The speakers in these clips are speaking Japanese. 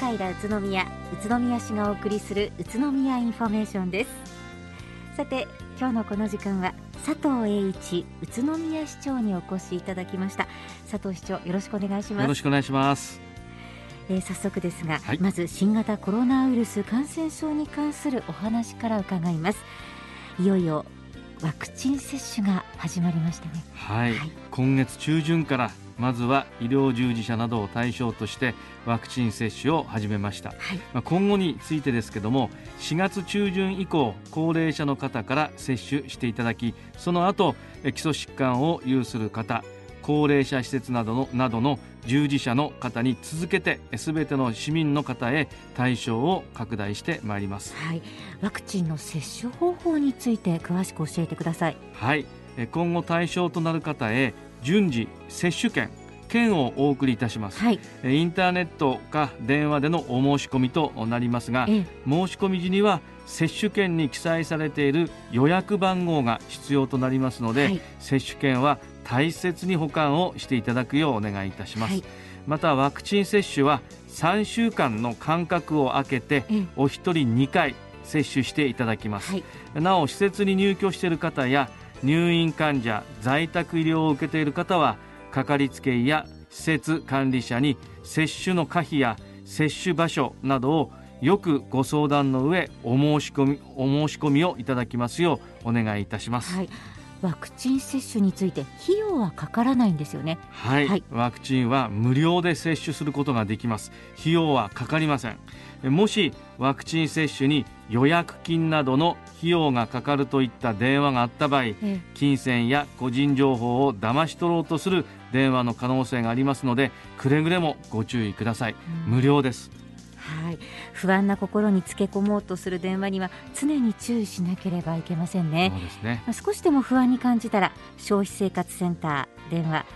平宇都宮市がお送りする宇都宮インフォメーションです。さて今日のこの時間は佐藤栄一宇都宮市長にお越しいただきました。佐藤市長、よろしくお願いします。 よろしくお願いします。 早速ですが、 はい、 まず新型コロナウイルス感染症に関するお話から伺います。いよいよワクチン接種が始まりましたね。 はい、今月中旬からまずは医療従事者などを対象としてワクチン接種を始めました。今後についてですけども、4月中旬以降高齢者の方から接種していただき、その後基礎疾患を有する方、高齢者施設などの従事者の方に続けて全ての市民の方へ対象を拡大してまいります。 ワクチンの接種方法について詳しく教えてください。 今後対象となる方へ順次接種券をお送りいたします。インターネットか電話でのお申し込みとなりますが、申し込み時には接種券に記載されている予約番号が必要となりますので、接種券は大切に保管をしていただくようお願いいたします。またワクチン接種は3週間の間隔を空けてお一人2回接種していただきます。なお施設に入居している方や入院患者、在宅医療を受けている方はかかりつけ医や施設管理者に接種の可否や接種場所などをよくご相談の上お申し込みをいただきますようお願いいたします。 ワクチン接種について費用はかからないんですよね。 ワクチンは無料で接種することができます。費用はかかりません。もしワクチン接種に予約金などの費用がかかるといった電話があった場合、金銭や個人情報を騙し取ろうとする電話の可能性がありますので、くれぐれもご注意ください。無料です。 不安な心につけ込もうとする電話には常に注意しなければいけませんね。 そうですね。 少しでも不安に感じたら消費生活センター電話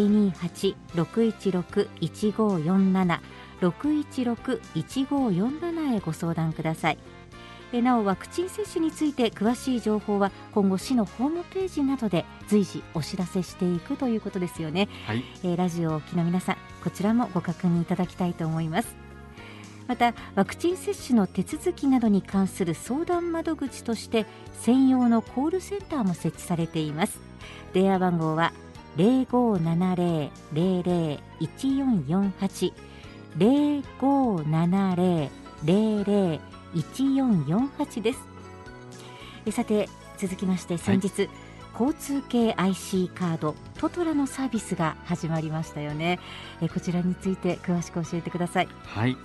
028-616-1547 616-1547 へご相談ください。なおワクチン接種について詳しい情報は今後市のホームページなどで随時お知らせしていくということですよね。ラジオをお聞きの皆さん、こちらもご確認いただきたいと思います。またワクチン接種の手続きなどに関する相談窓口として専用のコールセンターも設置されています。電話番号は 0570-001448 0570-001448 です。さて続きまして、先日、交通系 IC カードトトラのサービスが始まりましたよね。こちらについて詳しく教えてください。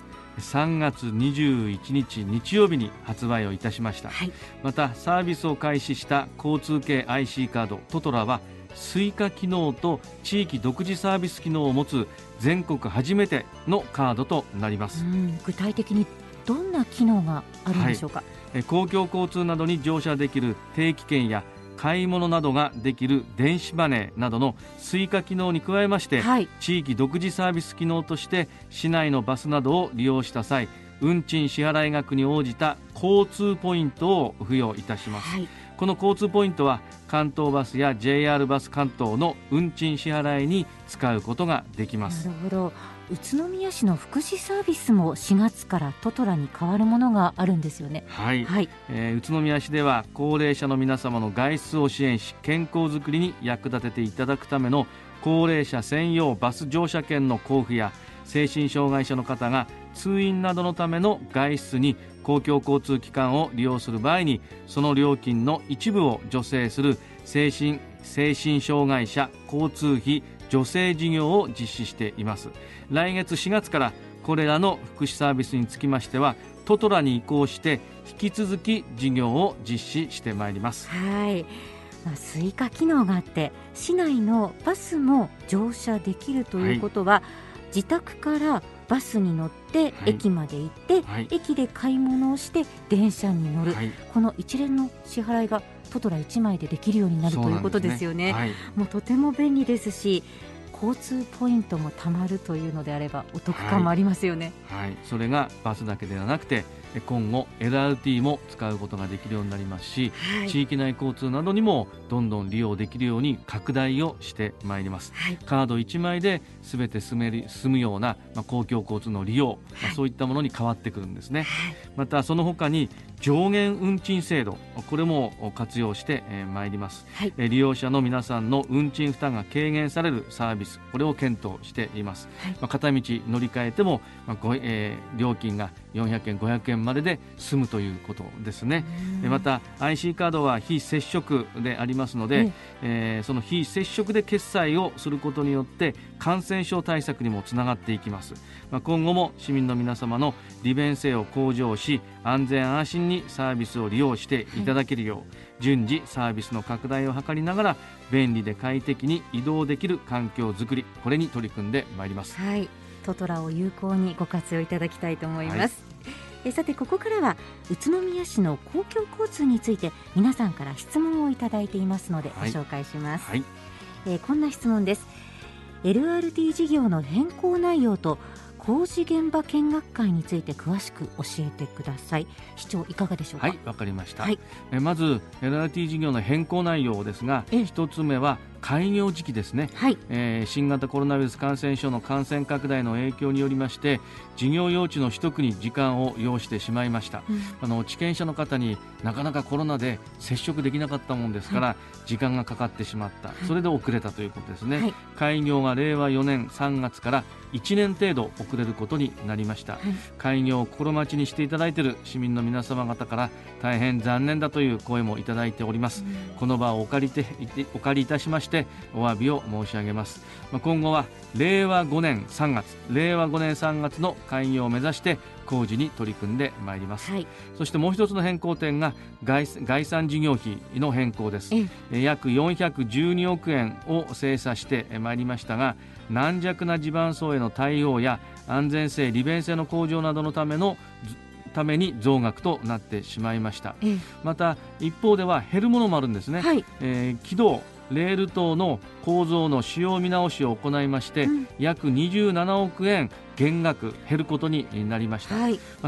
3月21日日曜日に発売をいたしました。またサービスを開始した交通系 IC カードトトラはスイカ機能と地域独自サービス機能を持つ全国初めてのカードとなります。 具体的にどんな機能があるんでしょうか。 公共交通などに乗車できる定期券や買い物などができる電子マネーなどのスイカ機能に加えまして、地域独自サービス機能として市内のバスなどを利用した際、運賃支払い額に応じた交通ポイントを付与いたします。この交通ポイントは関東バスや JR バス関東の運賃支払いに使うことができます。 なるほど。宇都宮市の福祉サービスも4月からトトラに変わるものがあるんですよね。 宇都宮市では高齢者の皆様の外出を支援し健康づくりに役立てていただくための高齢者専用バス乗車券の交付や、精神障害者の方が通院などのための外出に公共交通機関を利用する場合にその料金の一部を助成する精神障害者交通費助成事業を実施しています。来月4月からこれらの福祉サービスにつきましてはトトラに移行して引き続き事業を実施してまいります。 スイカ機能があって市内のバスも乗車できるということは、自宅からバスに乗って駅まで行って、駅で買い物をして電車に乗る、この一連の支払いがトトラ1枚でできるようになるということですよね。もうとても便利ですし、交通ポイントもたまるというのであればお得感もありますよね。 それがバスだけではなくて今後 LRT も使うことができるようになりますし、地域内交通などにもどんどん利用できるように拡大をしてまいります。カード1枚で全て済むような、公共交通の利用、そういったものに変わってくるんですね。またその他に上限運賃制度、これも活用してまいります。利用者の皆さんの運賃負担が軽減されるサービス、これを検討しています。片道乗り換えても、料金が400円500円までで済むということですね。また IC カードは非接触でありますので、その非接触で決済をすることによって感染症対策にもつながっていきます。今後も市民の皆様の利便性を向上し、安全安心にサービスを利用していただけるよう、順次サービスの拡大を図りながら便利で快適に移動できる環境づくり、これに取り組んでまいります。 トトラを有効にご活用いただきたいと思います。さてここからは宇都宮市の公共交通について皆さんから質問をいただいていますのでご紹介します。こんな質問です。 LRT 事業の変更内容と工事現場見学会について詳しく教えてください。市長いかがでしょうか。 わかりました。まず LRT 事業の変更内容ですが、一つ目は開業時期ですね。新型コロナウイルス感染症の感染拡大の影響によりまして事業用地の取得に時間を要してしまいました。地権者の方になかなかコロナで接触できなかったものですから、時間がかかってしまった、それで遅れたということですね。開業が令和4年3月から1年程度遅れることになりました。開業を心待ちにしていただいている市民の皆様方から大変残念だという声もいただいております。この場をお借りいたしましてお詫びを申し上げます。今後は令和5年3月の開業を目指して工事に取り組んでまいります。そしてもう一つの変更点が概算事業費の変更です。約412億円を精査してまいりましたが、軟弱な地盤層への対応や安全性利便性の向上などのために増額となってしまいました。また一方では減るものもあるんですね。軌道レール等の構造の使用見直しを行いまして、約27億円減額減ることになりました。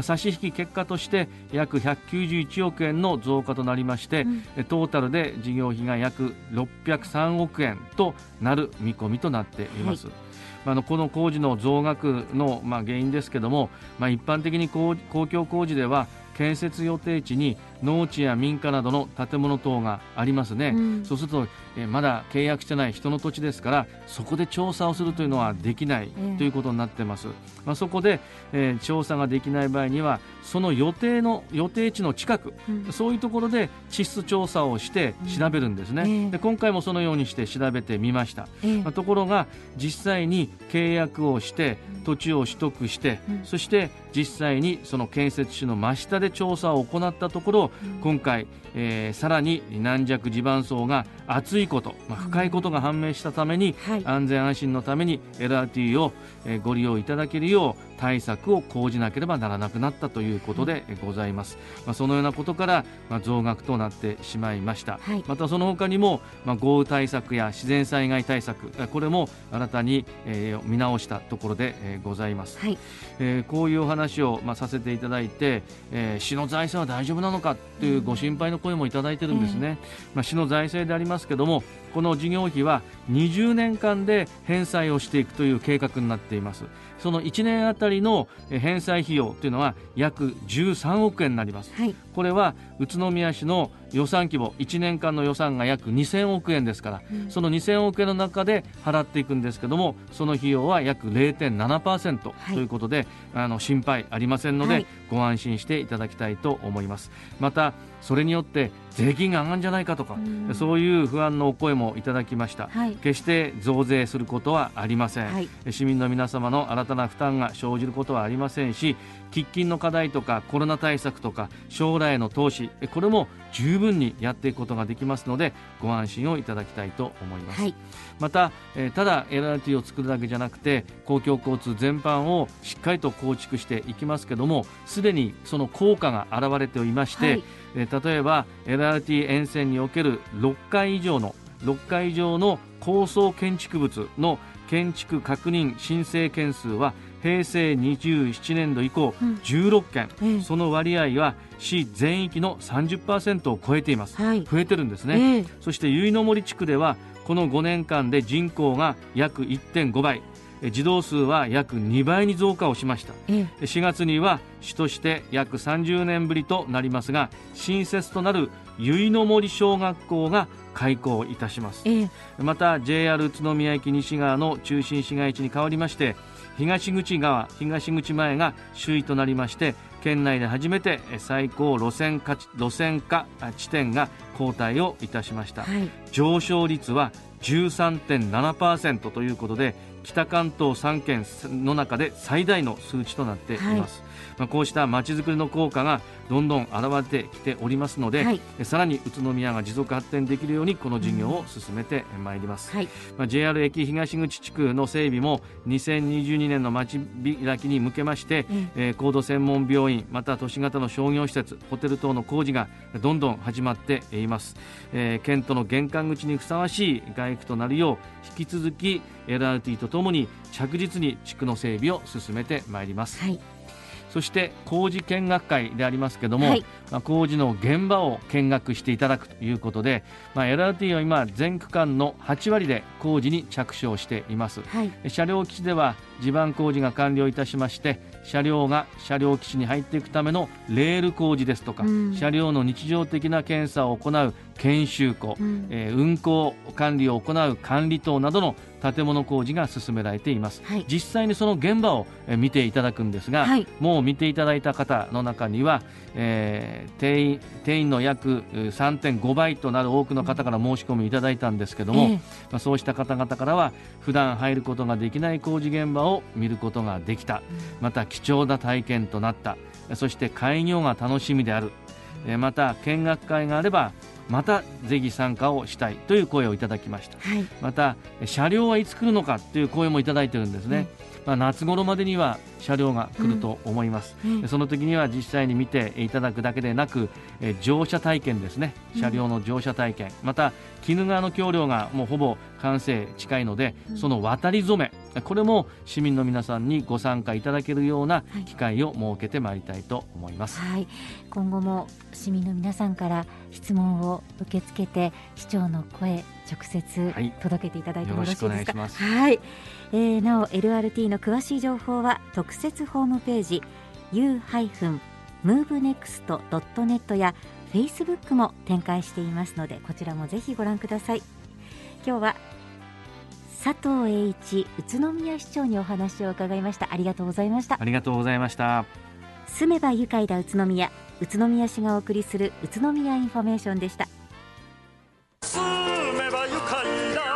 差し引き結果として約191億円の増加となりまして、トータルで事業費が約603億円となる見込みとなっています。この工事の増額の原因ですけども、一般的に公共工事では建設予定地に農地や民家などの建物等がありますね。そうするとまだ契約してない人の土地ですから、そこで調査をするというのはできないということになっています。そこで、調査ができない場合にはその予定地の近く、そういうところで地質調査をして調べるんですね。で今回もそのようにして調べてみました。ところが実際に契約をして土地を取得して、そして実際にその建設地の真下で調査を行ったところ、今回、さらに軟弱地盤層が厚いこと、深いことが判明したために、安全安心のために LRT を、ご利用いただけるよう対策を講じなければならなくなったということでございます。そのようなことから、増額となってしまいました。またその他にも、豪雨対策や自然災害対策、これも新たに、見直したところで、ございます。こういうお話を、させていただいて、市の財政は大丈夫なのかというご心配の声もいただいているんですね。市の財政でありますけども、この事業費は20年間で返済をしていくという計画になっています。その1年あたりの返済費用というのは約13億円になります。これは宇都宮市の予算規模、1年間の予算が約2000億円ですから、その2000億円の中で払っていくんですけども、その費用は約 0.7% ということで、心配ありませんので、ご安心していただきたいと思います。またそれによって税金が上がるんじゃないかとか、そういう不安のお声もいただきました。決して増税することはありません。市民の皆様の新たな負担が生じることはありませんし、喫緊の課題とかコロナ対策とか将来への投資、これも十分にやっていくことができますので、ご安心をいただきたいと思います。また、ただ LRT を作るだけじゃなくて、公共交通全般をしっかりと構築していきますけども、すでにその効果が現れていまして、例えば LRT 沿線における6階以上の高層建築物の建築確認申請件数は平成27年度以降16件、その割合は市全域の 30% を超えています、増えてるんですね、そして由比の森地区ではこの5年間で人口が約 1.5 倍、児童数は約2倍に増加をしました、4月には市として約30年ぶりとなりますが、新設となる由比の森小学校が開校いたします、また JR 宇都宮駅西側の中心市街地に変わりまして東口前が首位となりまして、県内で初めて最高路線化地点が交代をいたしました、上昇率は 13.7% ということで北関東3県の中で最大の数値となっています、こうしたまちづくりの効果がどんどん現れてきておりますので、さらに宇都宮が持続発展できるようにこの事業を進めてまいります、JR 駅東口地区の整備も2022年の街開きに向けまして、高度専門病院また都市型の商業施設ホテル等の工事がどんどん始まっています、県との玄関口にふさわしい街区となるよう引き続き LRT とともに着実に地区の整備を進めてまいります、そして工事見学会でありますけども、工事の現場を見学していただくということで、LRT は今全区間の8割で工事に着手をしています、車両基地では地盤工事が完了いたしまして、車両が車両基地に入っていくためのレール工事ですとか、車両の日常的な検査を行う研修庫、運行管理を行う管理棟などの建物工事が進められています、実際にその現場を見ていただくんですが、もう見ていただいた方の中には、定員の約 3.5 倍となる多くの方から申し込みいただいたんですけども、そうした方々からは普段入ることができない工事現場を見ることができた、また貴重な体験となった、そして開業が楽しみである、また見学会があればまたぜひ参加をしたいという声をいただきました、また車両はいつ来るのかという声もいただいているんですね、夏頃までには車両が来ると思います、その時には実際に見ていただくだけでなく、乗車体験ですね、車両の乗車体験、また鬼怒川の橋梁がもうほぼ完成近いので、その渡り初め、これも市民の皆さんにご参加いただけるような機会を設けてまいりたいと思います、 今後も市民の皆さんから質問を受け付けて市長の声直接届けていただいてもよろしいですか。なお LRT の詳しい情報は特設ホームページ u-movenext.net や Facebook も展開していますので、こちらもぜひご覧ください。今日は佐藤栄一宇都宮市長にお話を伺いました。ありがとうございました。 ありがとうございました。 住めば愉快だ宇都宮、宇都宮市がお送りする宇都宮インフォメーションでした。住めば愉快だ